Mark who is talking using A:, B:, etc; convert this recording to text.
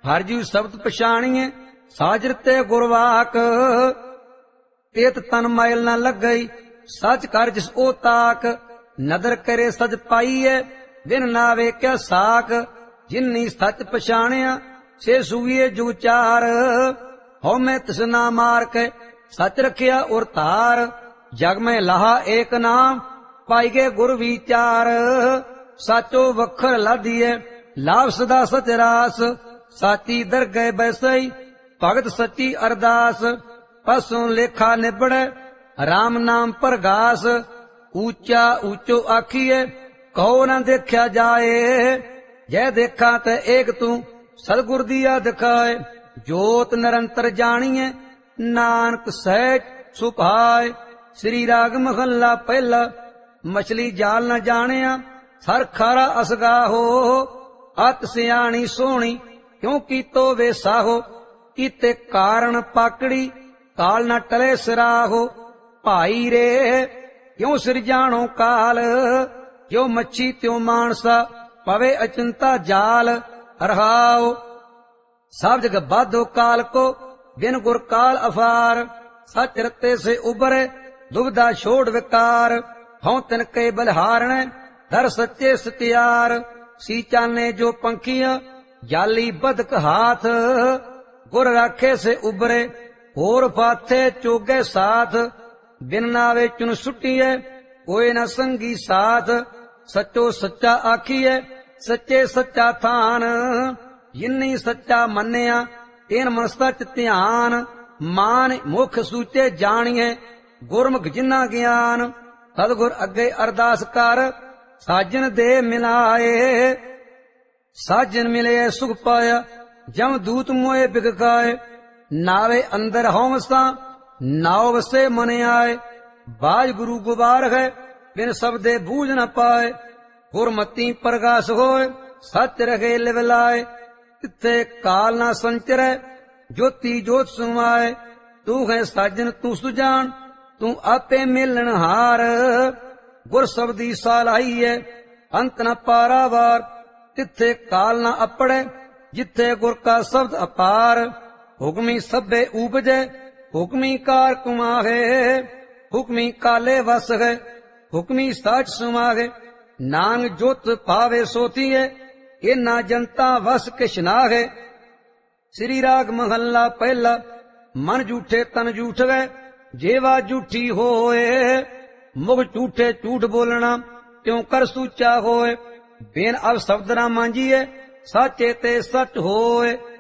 A: ਹਰ ਜੀਉ ਸ਼ਬਦ ਪਛਾਣੀਏ ਸਾਜਰ ਤੇ ਗੁਰਵਾਕ। ਤੇਤ ਤਨ ਮਾਇਲ ਨਾ ਲੱਗਈ ਸਚ ਕਰ ਜਿਸ ਉਹ ਤਾਕ। ਨਦਰ ਕਰੇ ਸਜ ਪਾਈਐ ਬਿਨ ਨਾ ਵੇਖਿਆ ਸਾਕ। ਜਿਨੀ ਸਚ ਪਛਾਣਿਆ ਸੇ ਸੂਈਏ ਜੁਗ ਚਾਰ। ਹਉ ਮੈਂ ਤਿਸ ਨਾ ਮਾਰ ਕੇ ਸਚ ਰਖਿਆ ਉਰ ਧਾਰ। ਜਗ ਮੈਂ ਲਾਹਾ ਏਕ ਨਾਮ ਪਾਈ ਗੇ ਗੁਰ ਵਿਚਾਰ। ਸਾਚੋ ਵਖਰ ਲਾਧੀਐ ਲਾਭ ਸਦਾ ਸਚ ਰਾਸ। ਸਾਚੀ ਦਰਗਹਿ ਬੈਸਈ ਭਗਤ ਸੱਚੀ ਅਰਦਾਸ। ਪਸੋਂ ਲੇਖਾ ਨਿਬੜੈ ਰਾਮ ਨਾਮ ਪ੍ਰਗਾਸ। ਊਚਾ ਊਚੋ ਆਖੀਐ ਕਹੋ ਨਾ ਦੇਖਿਆ ਜਾਏ। ਜੈ ਦੇਖਾਂ ਤੈ ਏਕ ਤੂੰ ਸਤਿਗੁਰ ਦੀਆ ਦਿਖਾਏ। ਜੋਤ ਨਿਰੰਤਰ ਜਾਣੀਐ ਨਾਨਕ ਸਹਿਜ ਸੁਭਾਏ। ਸ੍ਰੀ ਰਾਗ ਮਹੱਲਾ ਪਹਿਲਾ। ਮਛਲੀ ਜਾਲ ਨ ਜਾਣਿਆ ਸਰ ਖਾਰਾ ਅਸਗਾਹੋ। ਅਤ ਸਿਆਣੀ ਸੋਹਣੀ ਕਿਉ ਕੀਤੋ ਵੇਸਾਹੋ। ਕੀਤੇ ਕਾਰਣ ਪਾਕੜੀ ਕਾਲ ਨ ਟਲੇ ਸਿਰਾਹੋ। ਭਾਈ ਰੇ ਕਿਉ ਸਿਰਜਾਣੋ ਕਾਲ। ਕਿਉ ਮੱਛੀ ਤਿਉ ਮਾਨਸਾ ਪਵੇ ਅਚਿੰਤਾ ਜਾਲ। ਰਹਾਉ ਸਭ ਜਗ ਬਾਧੋ ਕਾਲ ਕੋ ਬਿਨ ਗੁਰ ਕਾਲ ਅਫਾਰ। ਸਚ ਰਤੇ ਸੇ ਉਬਰੇ ਦੁਬਿਧਾ ਛੋੜ ਵਿਕਾਰ। ਹਉ ਤਿਨ ਕੇ ਬਲਿਹਾਰਣੈ ਧਰ ਸੱਚੇ ਸਤਿਆਰ। ਸੀ ਚਾਨੇ ਜੋ ਪੰਖੀਆਂ ਜਾਲੀ ਬਦਕ ਹਾਥ। ਗੁਰ ਰਾਖੇ ਸੇ ਉਬਰੇ ਹੋਰ ਫਾਥੇ ਚੋਗੇ ਸਾਥ। ਬਿਨ ਨਾਵੇ ਚੁਨ ਸੁਟੀਐ ਕੋਏ ਨ ਸੰਗੀ ਸਾਥ। ਸਚੋ ਸੱਚਾ ਆਖੀਐ ਸੱਚੇ ਸੱਚਾ ਥਾਨ। ਜਿਨੀ ਸੱਚਾ ਮੰਨਿਆ ਤੈਨ ਮਨ ਸਚ ਧਿਆਨ। ਮਾਨ ਮੁਖ ਸੂਚੇ ਜਾਣੀਐ ਗੁਰਮੁਖ ਜਿਨਾ ਗਿਆਨ। ਸਤਿਗੁਰ ਅੱਗੇ ਅਰਦਾਸ ਕਰ ਸਾਜਨ ਦੇ ਮਿਲਾਏ। ਸਾਜਨ ਮਿਲੇ ਸੁਖ ਪਾਇਆ ਜਮ ਦੂਤ ਮੋਏ ਬਿਗਕਾਏ। ਨਾਵੇ ਅੰਦਰ ਹਉ ਵਸਾਂ ਨਾਉ ਵਸੇ ਮਨ ਆਏ। ਬਾਜ ਗੁਰੂ ਗੁਬਾਰ ਹੈ ਬਿਨ ਸਬਦੇ ਬੂਝ ਨ ਪਾਏ। ਗੁਰਮਤੀ ਪ੍ਰਗਾਸ ਹੋਏ ਸਚ ਰਹੇ ਲਿਵ ਲਾਏ। ਤਿੱਥੇ ਕਾਲ ਨਾ ਸੰਚਰੈ ਜੋਤੀ ਜੋਤ ਸਮਾਏ। ਤੂੰ ਹੈ ਸਾਜਨ ਤੂੰ ਸੁਜਾਨ ਤੂੰ ਆਪੇ ਮਿਲਣ ਹਾਰ। ਗੁਰ ਸਬਦੀ ਸਾਲਾਈਐ ਅੰਤ ਨ ਪਾਰਾਵਾਰ। ਤਿੱਥੇ ਕਾਲ ਨਾ ਅਪੜੈ ਜਿੱਥੇ ਗੁਰ ਕਾ ਸ਼ਬਦ ਅਪਾਰ। ਹੁਕਮੀ ਸਭੇ ਊਪਜੈ ਹੁਕਮੀ ਕਾਰ ਕੁਮਾਹੇ। ਹੁਕਮੀ ਕਾਲੇ ਵਸ ਹੈ ਹੁਕਮੀ ਸਾਚ ਸੁਮਾਹੇ। ਨਾਨਕ ਜੋਤ ਭਾਵੇ ਸੋਤੀਏ ਇਨਾ ਜਨਤਾ ਵਸ ਕਿਛ ਨਾਹੇ। ਸ੍ਰੀ ਰਾਗ ਮਹੱਲਾ ਪਹਿਲਾ। ਮਨ ਝੂਠੇ ਤਨ ਝੂਠ ਗਏ ਜੇਵਾ ਝੂਠੀ ਹੋਏ। ਮੁਖ ਝੂਠੇ ਝੂਠ ਬੋਲਣਾ ਕਿਉ ਕਰ ਸੂਚਾ ਹੋਏ। ਬਿਨ ਅਬ ਸ਼ਬਦ ਨਾ ਮਾਂਜੀਏ ਸਾਚੇ ਤੇ ਸਚ ਹੋਏ।